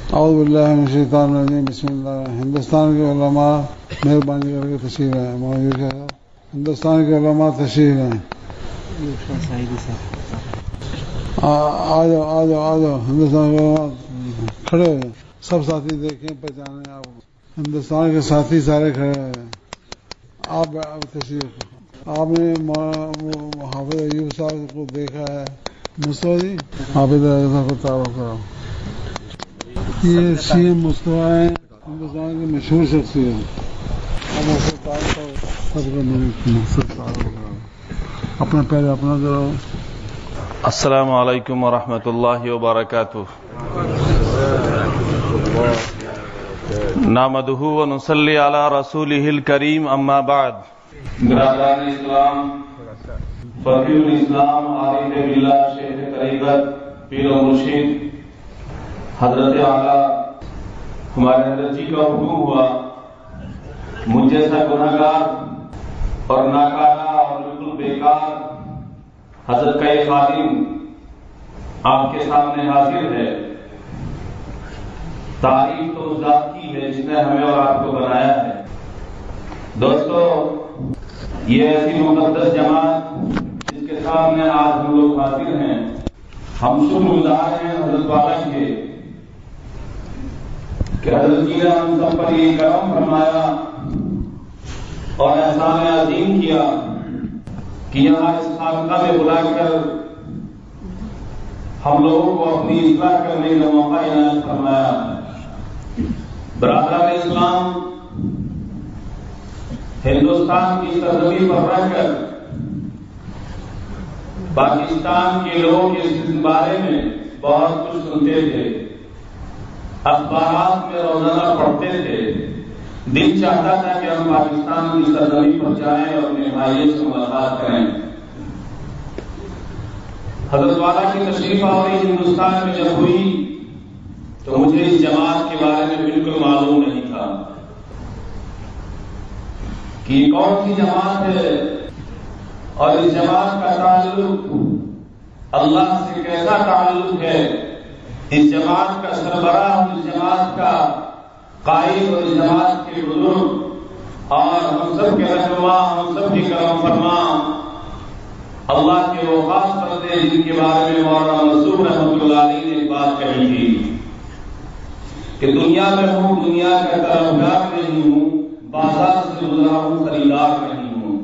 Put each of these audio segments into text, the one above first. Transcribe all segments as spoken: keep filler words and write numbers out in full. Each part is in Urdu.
اعوذ باللہ من الشیطان الرجیم، بسم اللہ۔ ہندوستان کے علماء مہربانی کر کے تشریف لائیں۔ موجود ہے ہندوستان کے علماء تشریف لائیں۔ آ جاؤ آ جاؤ آ جاؤ ہندوستان کے علماء کھڑے ہو جائیں۔ سب ساتھی دیکھیں پہچانے آپ کو۔ ہندوستان کے ساتھی سارے کھڑے ہو جائیں۔ آپ تشریف آپ نے حافظ ایوب صاحب کو دیکھا ہے؟ مصطفیٰ جی حافظ ایوب صاحب کو تعارف کراؤ۔ یہ سی ایم مصطفیٰ ہیں، ہندوستان کی مشہور شخصیت۔ اب اس کو سب کا مقصد تعارف کراؤ۔ اپنا پہلے اپنا کرو۔ السلام علیکم ورحمۃ اللہ وبرکاتہ۔ نحمدہ ونصلی علی رسولہ الکریم، اما بعد۔ برادران اسلام، فقیہ الاسلام، عارف باللہ، شیخ طریقت، پیر و مرشد حضرت اعلیٰ ہمارے حضرت جی کا حکم ہوا، مجھ جیسا گناہگار اور ناکارہ اور بالکل بیکار حضرت کا یہ خادم آپ کے سامنے حاضر ہے۔ تعریف تو اس ذات کی ہے جس نے ہمیں اور آپ کو بنایا ہے۔ دوستو، یہ ایسی مقدس جماعت جس کے سامنے آج ہم لوگ حاضر ہیں، ہم شکر گزار ہیں حضرت والا کے کہ حضرت جی نے ہم سب پر یہ کرم فرمایا اور احسان عظیم کیا کہ یہاں اس خانقاہ میں بلا کر ہم لوگوں کو اپنی اصلاح کرنے کا موقع عنایت فرمایا۔ برادران اسلام، ہندوستان کی سرزمین پر رہ کر پاکستان کے لوگ اس بارے میں بہت کچھ سنتے تھے، اخبارات میں روزانہ پڑھتے تھے۔ دل چاہتا تھا کہ ہم پاکستان کی سرزمین پر جائیں اور اپنے بھائیوں سے ملاقات کریں۔ حضرت والا کی تشریف آوری ہندوستان میں جب ہوئی تو مجھے اس جماعت کے بارے میں بالکل معلوم نہیں تھا کہ یہ کون سی جماعت ہے اور اس جماعت کا تعلق اللہ سے کیسا تعلق ہے۔ اس جماعت کا سربراہ، اس جماعت کا قائد اور اس جماعت کے بزرگ اور ہم سب کے رہنما، ہم سب کے کرم فرما اللہ کے وہ خاص بندے جن کے بارے میں مولانا منصور رحمۃ اللہ علیہ نے ایک بات کہی تھی کہ دنیا میں ہوں، دنیا کا طلبگار نہیں ہوں، بازار سے گزرا ہوں، خریدار نہیں ہوں۔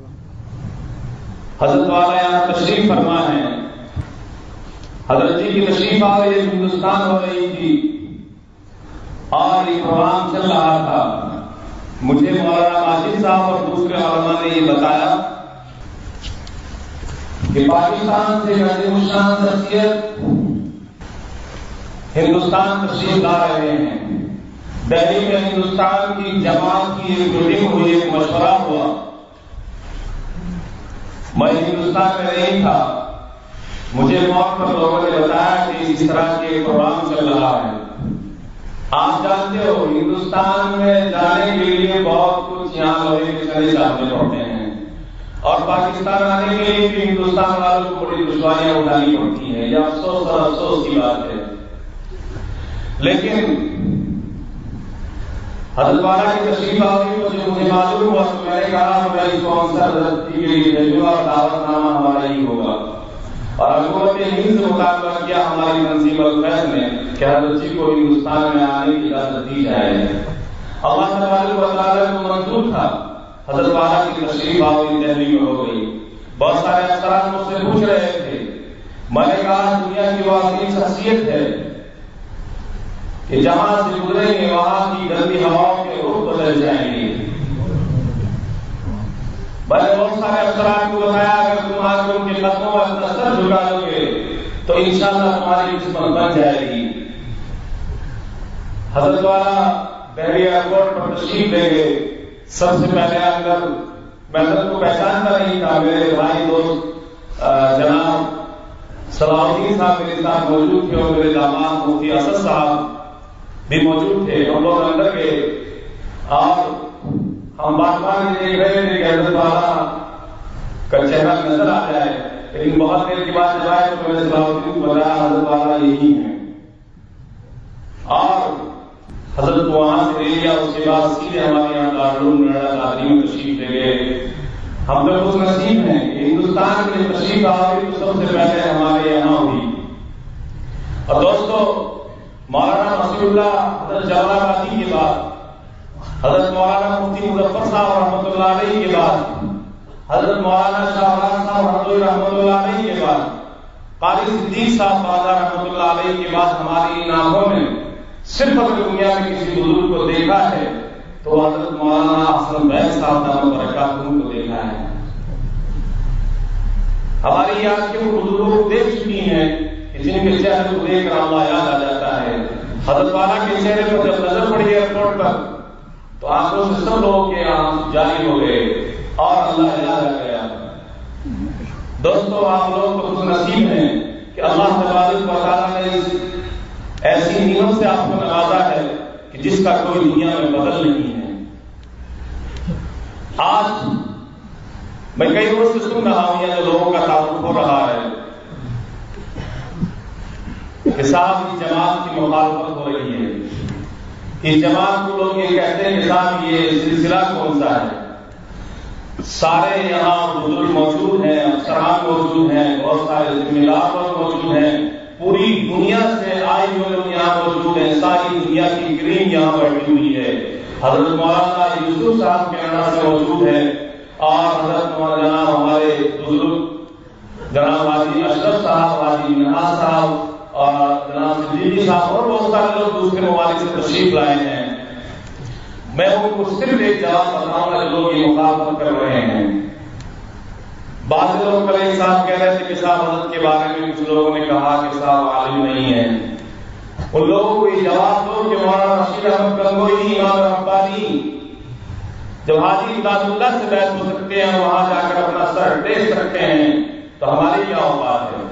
حضرت والا یہاں تشریف فرما ہے۔ حضرت جی کی تشریف آ رہی ہندوستان ہو رہی تھی اور یہ پروگرام چل رہا تھا۔ مجھے مولانا ماجد صاحب اور دوسرے علماء نے یہ بتایا کہ پاکستان سے عظیم الشان شخصیت ہندوستان تشریف لا رہے ہیں۔ دہلی میں ہندوستان کی جماعت کی ایک میٹنگ ہوئی، ایک مشورہ ہوا۔ میں ہندوستان میں نہیں تھا، مجھے موقع پر لوگوں نے بتایا کہ اس طرح کے پروگرام چل رہا ہے۔ آپ جانتے ہو ہندوستان میں جانے کے لیے بہت کچھ یہاں لوگوں کے چلے جانے پڑتے ہیں اور پاکستان آنے کے لیے بھی ہندوستان والوں کو بڑی دشواریاں اٹھانی پڑتی ہیں۔ یہ افسوس اور افسوس کی بات ہے، لیکن حضرت والا کی تشریف آوری کو جو مجھے معلوم ہوا تو میں نے کہا میں اس کو انصر حضرت جی کے لیے بھیجوں اور دعوت نامہ ہمارا ہی ہوگا۔ اور حکومت ہند سے مطالبہ کیا ہماری تنظیم الفیض نے کہ حضرت جی کو ہندوستان میں آنے کی اجازت دی جائے۔ اللہ تبارک و تعالیٰ کو منظور تھا، حضرت والا کی تشریف آوری دہلی میں ہو گئی۔ بہت سارے افسران مجھ سے پوچھ رہے تھے، میں نے کہا دنیا کی وہ عظیم شخصیت ہے کہ جہاں سے گزریں گے وہاں کی گندی ہواؤں کے رخ بدل جائیں گے۔ میں نے بہت سارے افسران کو بتایا اگر تم آ کر ان کے قدموں پر اپنا سر جھکا دو گے تو انشاءاللہ تمہاری قسمت بن جائے گی۔ حضرت والا دہلی ایئرپورٹ پر تشریف لے گئے۔ سب سے پہلے اگر میں حضرت کو پہچانتا نہیں تھا، میرے بھائی دوست جناب صلاح الدین صاحب میرے ساتھ موجود تھے اور میرے داماد مفتی اسد صاحب بھی موجود تھے۔ ہم لوگ اندر گئے اور ہم بار بار دیکھ رہے تھے کہ حضرت والا کا چہرہ نظر آ جائے، لیکن بہت دیر کے بعد جب آئے تو میں نے صلاح الدین کو بتایا حضرت والا یہی ہے۔ اور حضرت کو وہاں سے لے لیا، اس کے بعد سیدھے ہمارے یہاں دارالعلوم نوئیڈا دادری میں تشریف لے گئے. ہم تو خوش نصیب ہیں کہ ہندوستان میں تشریف آوری تو سب سے پہلے ہمارے یہاں ہوئی. اور دوستو مولانا مسیح اللہ حضرت جلال آبادی کے بعد، حضرت مولانا مفتی مظفر صاحب رحمۃ اللہ علیہ کے بعد، حضرت مولانا شاہ صاحب رحمۃ اللہ علیہ کے بعد، قاری صدیق صاحب بازار رحمۃ اللہ علیہ کے بعد ہماری ان آنکھوں میں صرف اگر دنیا میں کسی بزرگ کو دیکھا ہے تو حضرت مولانا حسن بیگ صاحب دامت برکاتہ کو دیکھا ہے. ہماری یاد کے وہ بزرگوں کو دیکھ چکی ہیں کہ جن کے چہرے کو دیکھ کر اللہ یاد آ جاتا ہے. حضرت والا کے چہرے پر جب نظر پڑی ایئرپورٹ پر تو آنکھوں سے سب لوگوں کے آنکھ جاری ہو گئے اور اللہ یاد آ گیا. دوستو آپ لوگ تو خوش نصیب ہیں کہ اللہ تبارک و تعالیٰ نے ایسی نعمت سے آپ کو نوازا ہے کہ جس کا کوئی دنیا میں بدل نہیں ہے. آج میں کئی روز سے سن رہا ہوں یا لوگوں کا تعارف ہو رہا ہے کہ صاحب اس جماعت کی مخالفت ہو رہی ہے. اس جماعت کو لوگ یہ کہتے ہیں کہ صاحب یہ سلسلہ کون سا ہے. سارے یہاں بزرگ موجود ہیں، افسران موجود ہیں، بہت سارے ذمہ دار لوگ موجود ہیں، پوری دنیا سے آئے ہوئے لوگ یہاں موجود ہیں، ساری دنیا کی کریم یہاں بیٹھی ہوئی ہے. حضرت مولانا یوسف صاحب کے نام سے موجود ہے اور حضرت مولانا ہمارے بزرگ جناب حاجی اشرف صاحب، حاجی منہاج صاحب اور جناب صدیقی صاحب اور بہت سارے لوگ دوسرے ممالک سے تشریف لائے ہیں. میں ان کو صرف ایک جواب بتاؤں گا جو لوگ یہ مخالفت کر رہے ہیں. بعض لوگ کل ایک صاحب کہہ رہے تھے کہ صاحب حضرت کے بارے میں کچھ لوگوں نے کہا کہ صاحب عالم نہیں ہے. ان لوگوں کو یہ جواب دو کہ مولانا رشید احمد گنگوئی، امام ربانی جب حاجی امداد اللہ سے بیعت ہو سکتے ہیں، وہاں جا کر اپنا سر ٹیک سکتے ہیں، تو ہماری کیا اوقات ہے.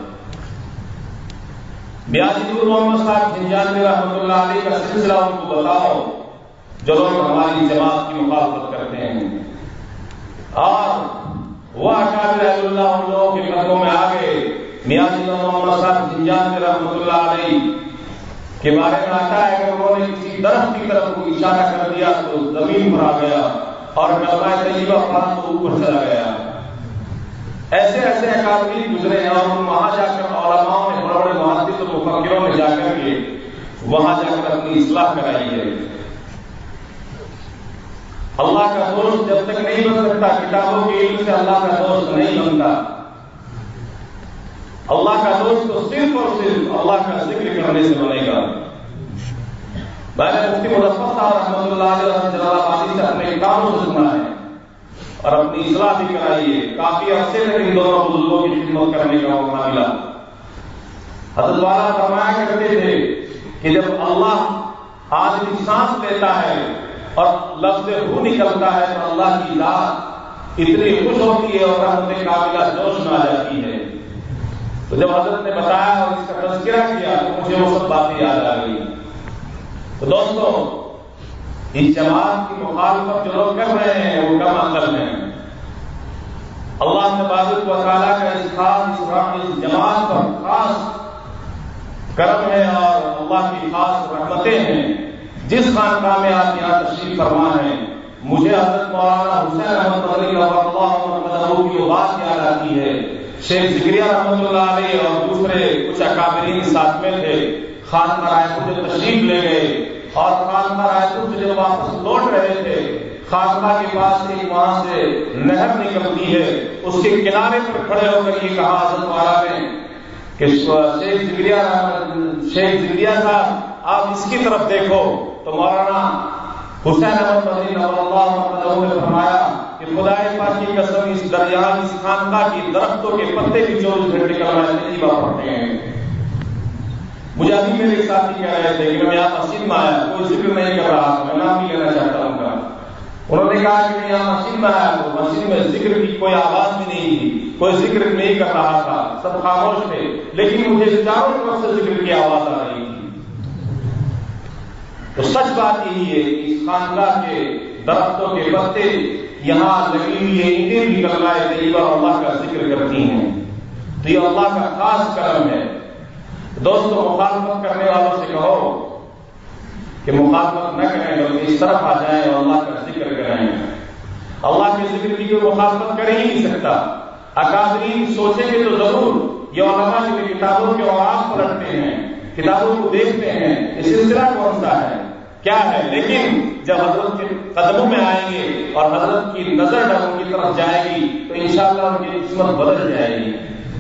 بیاجی نور محمد صاحب جنجان رحمۃ اللہ علیہ کا سلسلہ ان کو بتاؤ جو لوگ ہماری جماعت کی مخالفت کرتے ہیں. اور وہ اکابر رحمۃ اللہ ان لوگوں کے قدموں میں آ گئے. میاں جی محمد صاحب جنجان رحمۃ اللہ علیہ کے بارے میں آتا ہے کہ انہوں نے کسی درخت کی طرف کو اشارہ کر دیا تو زمین پر آ گیا اور کلمہ طیبہ پڑھا تو اوپر چلا گیا. ایسے ایسے اکابرین گزرے ہیں اور وہاں جا کر علماء نے، بڑے بڑے محدث و مفکروں نے جا کر کے وہاں جا کر اپنی اصلاح کرائی ہے. اللہ کا دوست جب تک نہیں بن سکتا، کتابوں کے علم سے اللہ کا دوست نہیں بنتا. اللہ کا دوست تو صرف اور صرف اللہ کا ذکر کرنے سے بنے گا. میں نے مفتی مظفر صاحب رحمۃ اللہ علیہ جلال آبادی سے اپنے کاموں سے سنا ہے اور اپنی اصلاح بھی کرائی ہے. کافی عرصے تک ان دونوں بزرگوں کی خدمت کرنے کا موقع ملا. حضرت والا فرمایا کرتے تھے کہ جب اللہ آدمی سانس لیتا ہے اور لفظ روح نکلتا ہے تو اللہ کی ذات اتنی خوش ہوتی ہے اور رحمت کاملہ جوش میں آ جاتی ہے. تو جب حضرت نے بتایا اور اس کا تذکرہ کیا تو مجھے وہ سب باتیں یاد آ گئی. تو دوستو اس جماعت کی مخالفت جو لوگ کر رہے ہیں وہ کم عقل ہیں. اللہ تبارک و تعالیٰ کا اس خاص اس جماعت پر خاص کرم ہے اور اللہ کی خاص رحمتیں ہیں. جس خانقاہ میں آپ یہاں تشریف فرما ہیں، مجھے حضرت مولانا حسین احمد مدنی رضی اللہ عنہ کی بات یاد آتی ہے. شیخ ذکریہ رحمۃ اللہ علیہ اور دوسرے کچھ اکابرین ساتھ میں تھے. خانقاہ رائے پور جو تشریف لے گئے اور خانقاہ رائے پور سے جب واپس لوٹ رہے تھے، خانقاہ کے پاس ایک وہاں سے نہر نکلتی ہے، اس کے کنارے پر کھڑے ہو کر یہ کہا حضرت والا نے کہ شیخ ذکریہ شیخ ذکریہ صاحب آپ اس کی طرف دیکھو. تو مولانا حسین احمد مدنی رضی اللہ عنہ نے فرمایا کہ خدائے پاک کی قسم اس دریا اس خانقاہ کی درختوں کے پتے بھی چوبیس گھنٹے کلمہ طیبہ پڑھتے ہیں. مجھے ابھی میرے ساتھی کہہ رہے تھے کہ میں یہاں مسجد میں آیا، کوئی ذکر نہیں کر رہا، میں نام بھی لینا چاہتا ہوں کا. انہوں نے کہا کہ میں یہاں مسجد میں آیا تو مسجد میں ذکر کی کوئی آواز بھی نہیں تھی، کوئی ذکر نہیں کر رہا تھا، سب خاموش تھے، لیکن مجھے چاروں طرف سے ذکر کی آواز آ رہی تھی. تو سچ بات یہی ہے کہ اس خانقاہ کے درختوں کے پتے یہاں لگی ہوئی اینٹیں بھی کلمہ طیبہ اور اللہ کا ذکر کرتی ہیں. تو یہ اللہ کا خاص کرم ہے. دوستوں مخالفت کرنے والوں سے کہو کہ مخالفت نہ کریں بلکہ اس طرف آ جائیں اور اللہ کا ذکر کریں. اللہ کے ذکر کی کوئی مخالفت کر ہی نہیں سکتا. اکابرین سوچیں گے تو ضرور یہ علماء جو کتابوں کے اوراق پلٹتے ہیں، کتابوں کو دیکھتے ہیں، یہ سلسلہ کون سا ہے کیا ہے، لیکن جب حضرت کے قدموں میں آئیں گے اور حضرت کی نظر ان کی طرف جائے گی تو انشاءاللہ ان کی قسمت بدل جائے گی.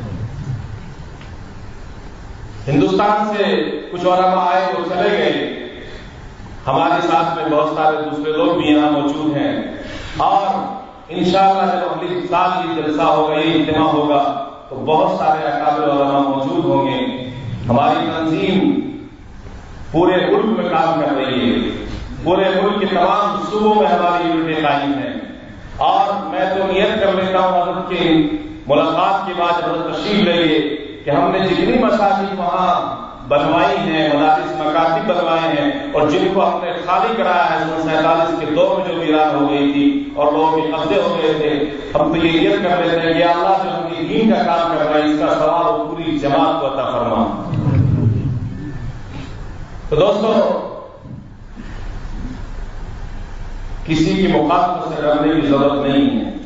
ہندوستان سے کچھ علماء آئے وہ چلے گئے، ہمارے ساتھ میں بہت سارے دوسرے لوگ بھی یہاں موجود ہیں، اور انشاءاللہ جب اگلی سال یہ جلسہ ہوگا، یہ اجتماع ہوگا تو بہت سارے اکابر علماء موجود ہوں گے. ہماری تنظیم پورے ملک میں کام کر رہی ہے، پورے ملک کے تمام صوبوں میں ہماری یونٹیں قائم ہیں، اور میں تو نیت کر لیتا ہوں حضرت کی ملاقات کے بعد حضرت تشریف لے لیے کہ ہم نے جتنی مساجد وہاں بنوائی ہیں، مدارس مکاتب بنوائے ہیں، اور جن کو ہم نے خالی کرایا ہے سن سینتالیس کے دور میں جو ویران ہو گئی تھی اور لوگوں کے قبضے ہو گئے تھے، ہم تو یہ نیت کر لیتے ہیں کہ اللہ جو ہم نے دین کا کام کر رہا ہے اس کا ثواب پوری جماعت کو عطا فرما. تو دوستو، کسی کی مخالفت سے ڈرنے کی ضرورت نہیں ہے.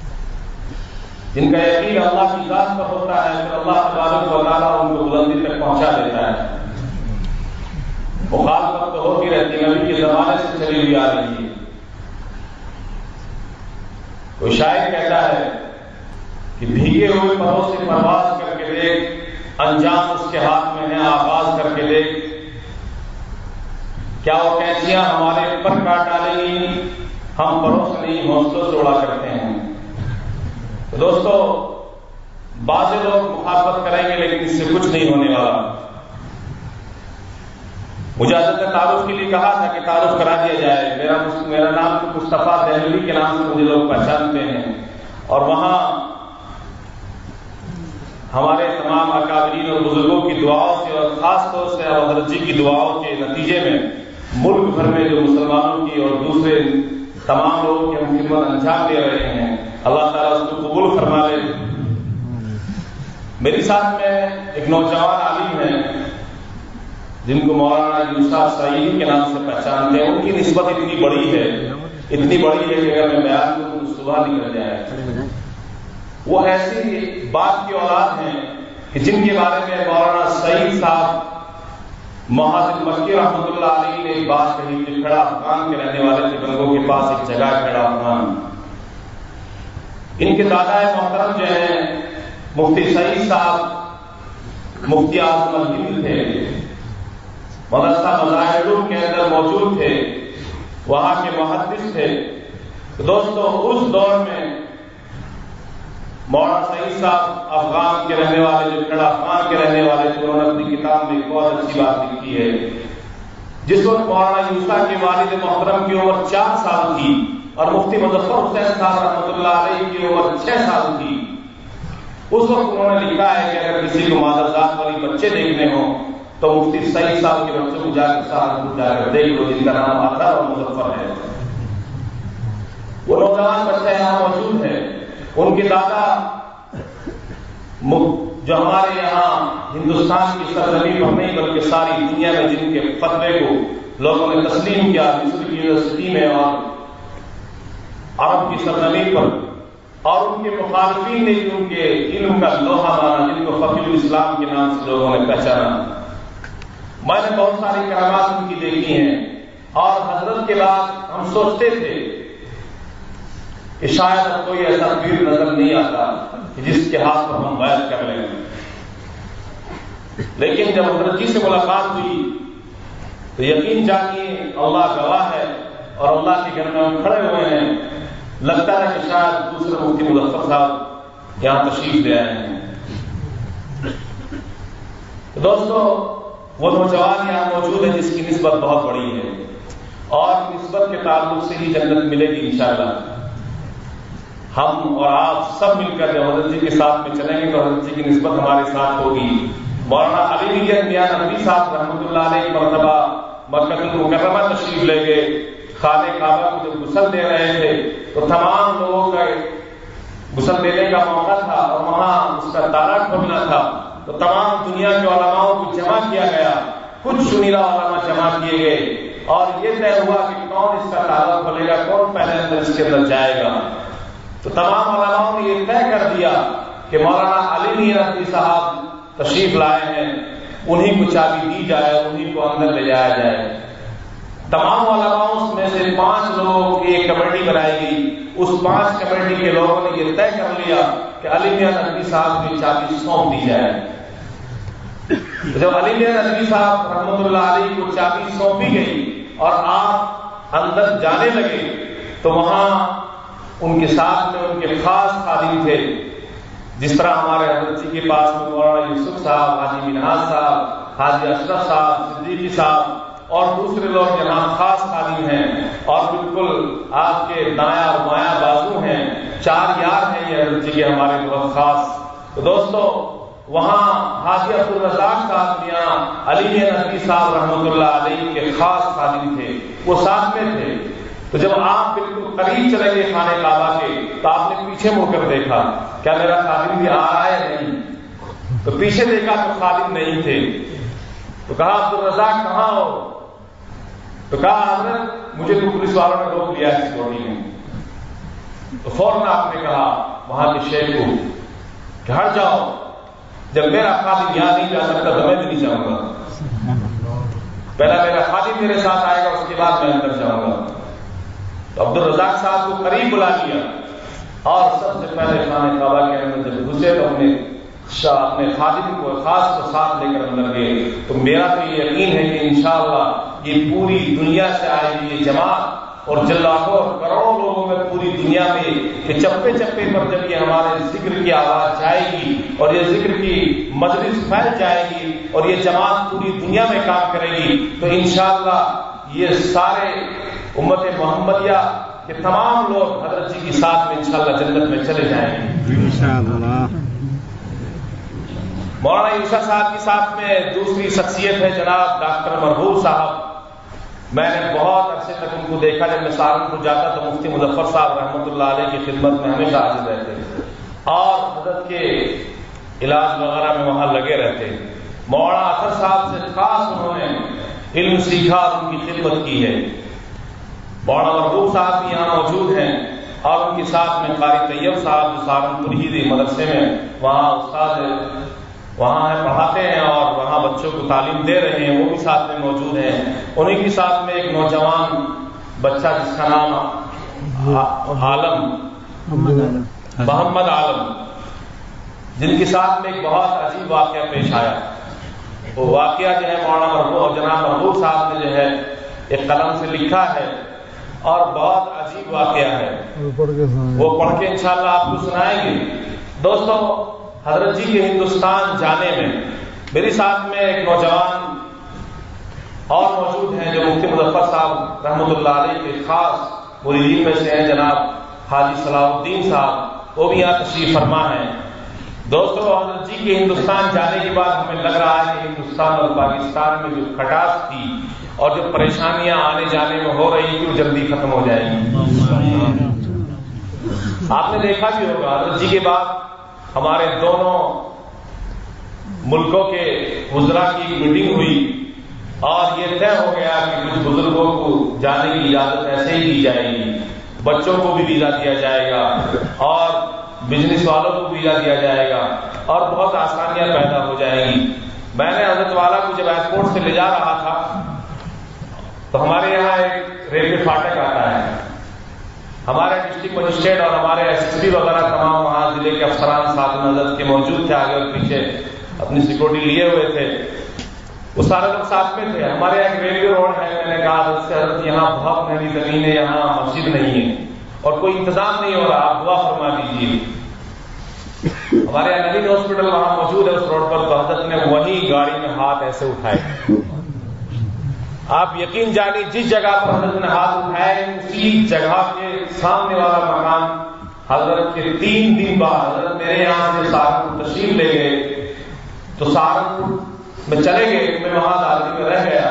جن کا یقین اللہ کی ذات پر ہوتا ہے پھر اللہ تبارک و تعالیٰ ان کو بلندی تک پہنچا دیتا ہے. مخالفت تو ہوتی رہتی ہے، نبی کے زمانے سے چلی ہوئی آ رہی ہے. کوئی شاعر کہتا ہے کہ بھیگے ہوئے پروں سے پرواز کر کے دیکھ، انجام اس کے ہاتھ میں ہے آغاز کر کے دیکھ. کیا وہ کیسیاں ہمارے پر کاٹ ڈالیں گی، ہم پروں سے نہیں حوصلوں سے اڑا کرتے ہیں. تو دوستو، بعض لوگ مخالفت کریں گے لیکن اس سے کچھ نہیں ہونے والا. مجھے حضرت نے تعارف کے لیے کہا تھا کہ تعارف کرا دیا جائے. میرا میرا نام مصطفیٰ دہلوی کے نام سے مجھے لوگ پہچانتے ہیں، اور وہاں ہمارے تمام اکابرین اور بزرگوں کی دعاؤں سے اور خاص طور سے حضرت جی کی دعاؤں کے نتیجے میں ملک بھر میں جو مسلمانوں کی اور دوسرے تمام لوگوں کی ہم خدمت انجام دے رہے ہیں، اللہ تعالیٰ اس کو قبول فرما لے. میری ساتھ میں ایک نوجوان عالم ہیں جن کو مولانا یوسف سعیدی کے نام سے پہچانتے ہیں. ان کی نسبت اتنی بڑی ہے اتنی بڑی ہے کہ اگر میں بیان کروں تو صبح نکل جائے. وہ ایسی بات کی اولاد ہیں کہ جن کے بارے میں مولانا سعید صاحب محاذ مکی رحمۃ اللہ علیہ نے ایک بات کہی کہ کھڑا افغان کے رہنے والے تھے، بنگوں کے پاس ایک جگہ کھڑا افغان. ان کے دادا محترم جو ہیں مفتی سعید صاحب مفتی اعظم ہند تھے، مدرسہ مظاہر العلوم کے اندر موجود تھے، وہاں کے محدث تھے. دوستو، اس دور میں مولانا سعید صاحب افغان کے رہنے والے جو کھڑا افغان کے رہنے والے تھے، انہوں نے اپنی کتاب میں ایک بہت اچھی بات لکھی ہے. جس وقت مولانا یوسف کے والد محترم کی عمر چار سال تھی اور مفتی مظفر حسین صاحب رحمۃ اللہ علیہ کی عمر چھ سال تھی، اس وقت انہوں نے لکھا ہے کہ اگر کسی کو مادرزاد والی بچے دیکھنے ہوں تو مفتی سعید صاحب کے بچوں کو جا کر سہارنپور جا کر دیکھ لو، جن کا نام آتا اور مظفر ہے. وہ نوجوان بچہ یہاں موجود ہے. ان کے دادا جو ہمارے یہاں ہندوستان کی سرزمین پر نہیں بلکہ ساری دنیا میں جن کے فتوے کو لوگوں نے تسلیم کیا، مصر کی یونیورسٹی میں اور عرب کی سرزمین پر، اور ان کے مخالفین نے ان کے علم کا لوہا مانا، جن کو فقیہ الاسلام کے نام سے لوگوں نے پہچانا. میں نے بہت ساری کرامات ان کی دیکھی ہیں، اور حضرت کے بعد ہم سوچتے تھے کہ شاید اب کوئی ایسا پیر نظر نہیں آتا کہ جس کے ہاتھ پر ہم بیعت کر لیں. لیکن جب حضرت جی سے ملاقات ہوئی تو یقین جانیے اللہ گواہ ہے، اور اللہ کے گھر میں ہم کھڑے ہوئے ہیں، لگتا ہے کہ شاید دوسرے مفتی مظفر صاحب یہاں تشریف لے آئے ہیں. تو دوستو، وہ نوجوان یہاں موجود ہے جس کی نسبت بہت بڑی ہے، اور نسبت کے تعلق سے ہی جنت ملے گی انشاءاللہ. ہم اور آپ سب مل کر جب حضرت جی کے ساتھ میں چلیں گے تو حضرت جی کی نسبت ہمارے ساتھ ہوگی. مولانا علی میاں میاں نبی صاحب رحمۃ اللہ علیہ مرتبہ مکہ المکرمہ تشریف لے گئے. خانہ کعبہ کو جب غسل دے رہے تھے تو تمام لوگوں کا غسل دینے کا موقع تھا اور وہاں اس کا تالا کھولنا تھا، تو تمام دنیا کے علماء کو جمع کیا گیا کچھ شنیرہ علماء جمع کیے گئے اور یہ طے ہوا کہ کون اس کا تالا کھولے گا، کون پہلے اندر اس کے اندر جائے گا. تو تمام علماء نے یہ طے کر دیا کہ مولانا علی میاں ندوی صاحب تشریف لائے ہیں، انہیں کو چابی دی جائے اور انہیں کو اندر لے جایا جائے. تمام علماء میں سے پانچ لوگوں کی ایک کمیٹی بنائی گئی. اس پانچ کمیٹی کے لوگوں نے یہ طے کر لیا کہ علی میاں ندوی صاحب کی چابی سونپ دی جائے. جب علی میاں ندوی صاحب رحمۃ اللہ علیہ کو چابی سونپی گئی اور آپ اندر جانے لگے تو وہاں ان کے ساتھ میں ان کے خاص خادم تھے، جس طرح ہمارے حضرت جی کے پاس میں مولانا یوسف صاحب، حاجی منہاج صاحب، حاجی اشرف صاحب، صدیقی صاحب اور دوسرے لوگ یہاں خاص خادم ہیں اور بالکل آپ کے دایاں اور بایاں بازو ہیں. چار یار ہیں یہ حضرت جی کے ہمارے بہت خاص. تو دوستو وہاں حاجی عبد الرزاق صاحب میاں علی میاں ندوی صاحب رحمۃ اللہ علیہ کے خاص خادم تھے، وہ ساتھ میں تھے. تو جب آپ بالکل قریب چلے گئے خانہ کعبہ کے تو آپ نے پیچھے مڑ کر دیکھا کیا میرا خادم بھی آ رہا ہے نہیں. تو پیچھے دیکھا تو خادم نہیں تھے. تو کہا عبد الرزاق کہاں ہو؟ تو کہا حضرت مجھے تو پولیس والوں نے روک لیا ہے سیکورٹی میں. تو فوراً آپ نے کہا وہاں کے شیخ کو کہ ہٹ جاؤ، جب میرا خادم یہاں نہیں جا سکتا تو میں بھی نہیں جاؤں گا. پہلا میرا خادم میرے ساتھ آئے گا، اس کے بعد میں اندر جاؤں گا. تو عبد الرزاق صاحب کو قریب بلا لیا اور سب سے پہلے خانہ کعبہ کے اندر جب گھسے تو اپنے اپنے خادم کو خاص کو ساتھ لے کر اندر گئے. تو میرا تو یہ یقین ہے کہ انشاءاللہ یہ پوری دنیا سے آئے گی یہ جماعت اور لاکھوں اور کروڑوں لوگوں میں پوری دنیا میں کہ چپے چپے پر جب یہ ہمارے ذکر کی آواز جائے گی اور یہ ذکر کی مجلس پھیل جائے گی اور یہ جماعت پوری دنیا میں کام کرے گی تو انشاءاللہ یہ سارے امت محمدیہ کے تمام لوگ حضرت جی کی ساتھ میں انشاءاللہ جنت میں چلے جائیں گے انشاءاللہ. مولانا یوسف صاحب کے ساتھ میں دوسری شخصیت ہے جناب ڈاکٹر مرحوم صاحب. میں نے بہت عرصے تک ان کو دیکھا، جب میں سہارنپور جاتا تو مفتی مظفر صاحب رحمۃ اللہ علیہ کی خدمت میں ہمیشہ حاضر رہتے اور حضرت کے علاج وغیرہ میں وہاں لگے رہتے. مولانا اطہر صاحب سے خاص انہوں نے علم سیکھا اور ان کی خدمت کی ہے. مولانا مرحوم صاحب بھی یہاں موجود ہیں اور ان کے ساتھ میں قاری طیب صاحب جو سہارنپور ہی مدرسے میں وہاں استاد وہاں ہے پڑھاتے ہیں اور وہاں بچوں کو تعلیم دے رہے ہیں، وہ بھی ساتھ میں موجود ہیں. انہیں کے ساتھ میں ایک نوجوان بچہ جس کا نام عالم محمد عالم، جن کے ساتھ میں ایک بہت عجیب واقعہ پیش آیا. وہ واقعہ جو ہے مولانا مرحوم جناب محبوب صاحب نے جو ہے ایک قلم سے لکھا ہے اور بہت عجیب واقعہ ہے، وہ پڑھ کے انشاءاللہ آپ کو سنائیں گے. دوستو حضرت جی کے ہندوستان جانے میں میری ساتھ میں ایک نوجوان اور موجود ہیں جو مفتی مظفر صاحب رحمۃ اللہ علیہ کے خاص مریدین میں سے ہیں، جناب حاجی صلاح الدین صاحب، وہ بھی یہاں تشریف فرما ہیں. دوستو حضرت جی کے ہندوستان جانے کے بعد ہمیں لگ رہا ہے کہ ہندوستان اور پاکستان میں جو کھٹاس تھی اور جو پریشانیاں آنے جانے میں ہو رہی تھی وہ جلدی ختم ہو جائے گی. آپ نے دیکھا بھی ہوگا حضرت جی کے بعد ہمارے دونوں ملکوں کے وزراء کی میٹنگ ہوئی اور یہ طے ہو گیا کہ کچھ بزرگوں کو جانے کی اجازت ایسے ہی دی جائے گی، بچوں کو بھی ویزا دیا جائے گا اور بزنس والوں کو ویزا دیا جائے گا اور بہت آسانیاں پیدا ہو جائیں گی. میں نے حضرت والا کو جب ایئرپورٹ سے لے جا رہا تھا تو ہمارے یہاں ایک ریلوے فاٹک آتا ہے، ہمارے ڈسٹرکٹ مجسٹریٹ اور ہمارے ایس ایس پی وغیرہ تمام وہاں ضلع کے افسران ساتھ نظر کے موجود تھے، آگے اور پیچھے اپنی سیکورٹی لیے ہوئے تھے، وہ سارے لوگ ساتھ میں تھے. ہمارے یہاں ایک ریلوے روڈ ہے، میں نے کہا حضرت سے حضرت یہاں بہت مہنگی زمین ہے، یہاں مسجد نہیں ہے اور کوئی انتظام نہیں ہو رہا، آپ دعا فرما دیجیے. ہمارے یہاں نوید ہاسپٹل وہاں موجود ہے اس روڈ پر، تو حضرت نے وہی گاڑی میں ہاتھ ایسے اٹھائے. آپ یقین جانیے جس جگہ پر حضرت نے ہاتھ اٹھائے اسی جگہ کے سامنے والا مکان حضرت کے تین دن بعد حضرت میرے یہاں سے سہارنپور تشریف لے گئے تو سہارنپور میں چلے گئے، میں وہاں دادی میں رہ گیا،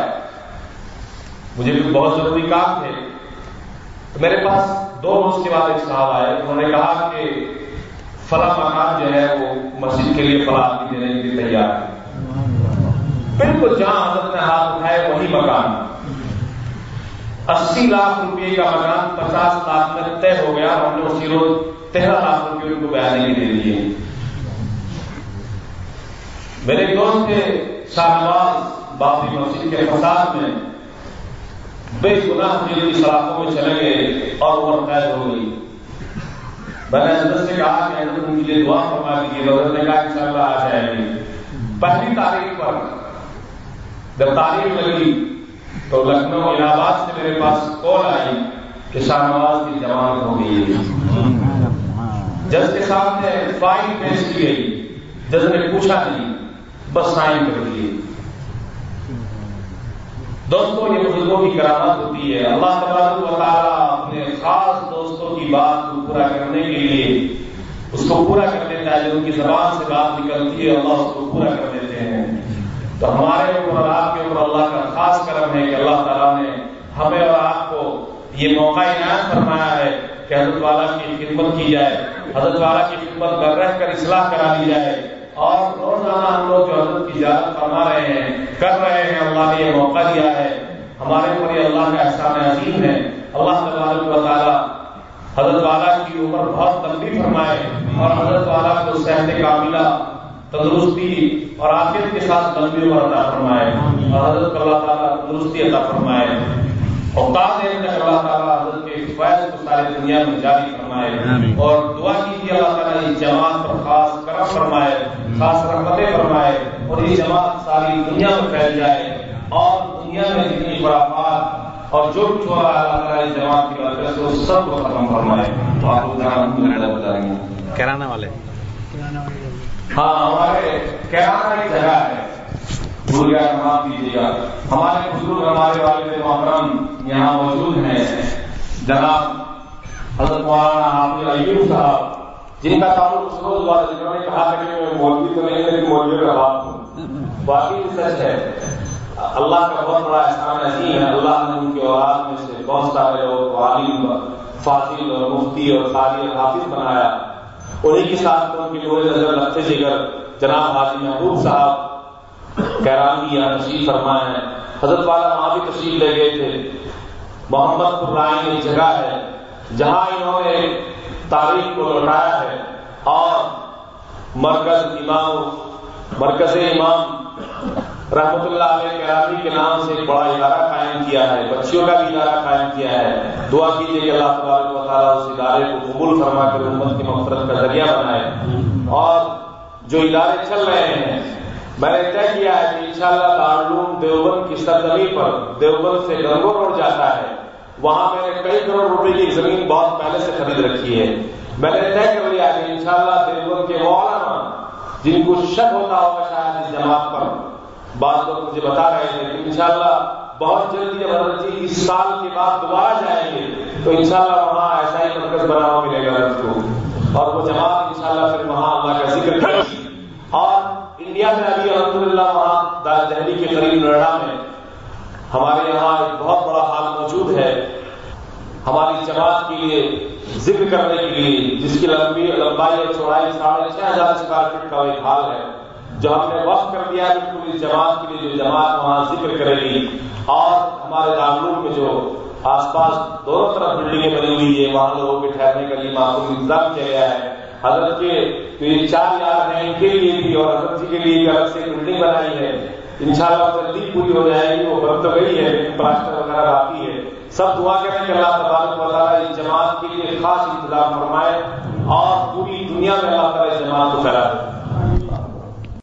مجھے بھی بہت ضروری کام تھے. تو میرے پاس دو روز کے بعد ایک صاحب آئے، انہوں نے کہا کہ فلاں مکان جو ہے وہ مسجد کے لیے فلاں آدمی دینے کے لیے تیار ہے. بالکل جہاں حضرت نے ہاتھ اٹھائے وہی مکان، اسی لاکھ روپئے کا مکان پچاس لاکھ میں طے ہو گیا، ہم نے اسی روز تیرہ لاکھ روپئے ان کو بیانے کے دے دیے۔ میرے دوست کے شاہنواز بابری مسجد کے فساد میں بے گناہ جیل کی سلاخوں میں چلے گئے اور عمر قید ہو گئی۔ میں نے حضرت سے کہا کہ حضرت ان کے لیے دعا فرما دیجیے، حضرت نے کہا انشاءاللہ آ جائیں گے۔ پہلی تاریخ پر جب تاریخ لگی تو لکھنؤ الہ آباد سے میرے پاس کال آئی کہ شاہنواز کی ضمانت ہو گئی ہے۔ جج کے سامنے فائل پیش کی گئی، جج نے پوچھا نہیں، بس سائن کر دیے۔ دوستوں یہ بزرگوں کی کرامت ہوتی ہے، اللہ تبارک و تعالیٰ اپنے خاص دوستوں کی بات کو پورا کرنے کے لیے اس کو پورا کر دیتا ہے، جب ان کی زبان سے بات نکلتی ہے اللہ اس کو پورا کر دیتے ہیں۔ تو ہمارے اوپر اور آپ کے اوپر اللہ کا خاص کرم ہے کہ اللہ تعالیٰ نے ہمیں اور آپ کو یہ موقع عنایت فرمایا ہے کہ حضرت والا کی خدمت کی جائے، حضرت والا کی خدمت میں رہ کر اصلاح کرا دی جائے، اور روزانہ ہم لوگ جو حضرت کی زیارت فرما رہے ہیں، کر رہے ہیں، اللہ نے یہ موقع دیا ہے، ہمارے اوپر یہ اللہ کا احسان عظیم ہے۔ اللہ تبارک و تعالیٰ حضرت والا کی عمر بہت لمبی فرمائے اور حضرت والا کو صحت کاملہ، تندرستی اور عافیت کے ساتھ لمبی عمر عطا فرمائے، اور حضرت کو اللہ تعالیٰ تندرستی عطا فرمائے، اور تاج تک اللہ تعالیٰ حضرت کے فیض کو ساری دنیا میں جاری فرمائے، اور دعا کیجیے اللہ تعالیٰ اس جماعت پر خاص کرم فرمائے، خاص رحمتیں فرمائے، اور یہ جماعت ساری دنیا میں پھیل جائے، اور دنیا میں جتنی خرافات اور جو کچھ ہو رہا ہے اللہ تعالیٰ اس جماعت کی وجہ سے اس سب کو ختم فرمائے۔ تو آپ لوگ بتائیں گے کرانا والے، ہاں ہمارے کرانا ایک جگہ ہے، بھول گیا معاف کیجیے گا، ہمارے بزرگ ہمارے والد محترم یہاں موجود ہیں، جناب حضرت مولانا حافظ ایوب صاحب، جن کا تعلق اس روز ہوا جنہوں نے کہا کہ میں مولوی تو نہیں لیکن مولوی کا باپ ہوں، باقی سچ ہے۔ اللہ کا بہت بڑا احسان عظیم ہے، اللہ نے ان کی اولاد میں سے بہت سارے لوگ کو عالم، فاضل اور مفتی اور قاری اور حافظ بنایا۔ انہیں کے ساتھ ان کی نور نظر لطف جگر جناب حاجی محبوب صاحب کیرانی یہاں تشریف فرما ہے، حضرت والا وہاں بھی تشریف لے گئے تھے۔ محمد پور رائن ایک جگہ ہے جہاں انہوں نے تاریخ کو لوٹایا ہے، اور مرکز امام مرکز امام رحمت اللہ علیہ کرامی کے نام سے ایک بڑا ادارہ قائم کیا ہے، بچیوں کا بھی ادارہ قائم کیا ہے۔ دعا کیجیے کہ اللہ تبارک و تعالیٰ اس ادارے کو قبول فرما کر امت کی مغفرت کا ذریعہ بنائے، اور جو ادارے چل رہے ہیں میں نے طے کیا ہے کہ انشاءاللہ دارالعلوم دیوبند کی سرزمین پر، دیوبند سے گنگو روڈ جاتا ہے، وہاں میں نے کئی کروڑ روپے کی زمین بہت پہلے سے خرید رکھی ہے۔ میں نے طے کر لیا کہ انشاءاللہ دیوبند کے مولانا جن کو شک ہوتا ہوگا شاید اس جماعت پر، بعض لوگ مجھے بتا رہے تھے کہ انشاءاللہ بہت جلدی حضرت جی اس سال کے بعد دوبارہ جائیں گے تو انشاءاللہ وہاں ایسا ہی مرکز بنا ہوا ملے گا حضرت کو، اور وہ جماعت انشاءاللہ پھر وہاں اللہ کا ذکر کرے گی۔ اور انڈیا میں ابھی الحمدللہ وہاں دہلی کے قریب نوئیڈا میں ہمارے یہاں ایک بہت بڑا ہال موجود ہے ہماری جماعت کے لیے ذکر کرنے کے لیے، جس کی لمبی لمبائی اور چوڑائی ساڑھے چھ ہزار اسکوائر فٹ کا ایک ہال ہے جو ہم نے وقف کر دیا ہے بالکل اس جماعت کے لیے، جو جماعت وہاں ذکر کرے گی۔ اور ہمارے دارالعلوم میں جو آس پاس دونوں طرف بلڈنگیں بنی ہوئی ہے وہاں لوگوں کے ٹھہرنے کا یہ معقول انتظام کیا گیا ہے۔ حضرت کے جو یہ چار یار ہیں ان کے لیے بھی اور حضرت جی کے لیے ایک الگ سے بلڈنگ بنائی ہے، انشاءاللہ جلدی پوری ہو جائے گی، وہ بن تو گئی ہے پلاسٹر وغیرہ باقی ہے۔ سب دعا کریں کہ اللہ تبارک و تعالیٰ اس جماعت کے لیے خاص انتظام فرمائے اور پوری دنیا میں اللہ تعالیٰ اس جماعت کو پھیلا دے۔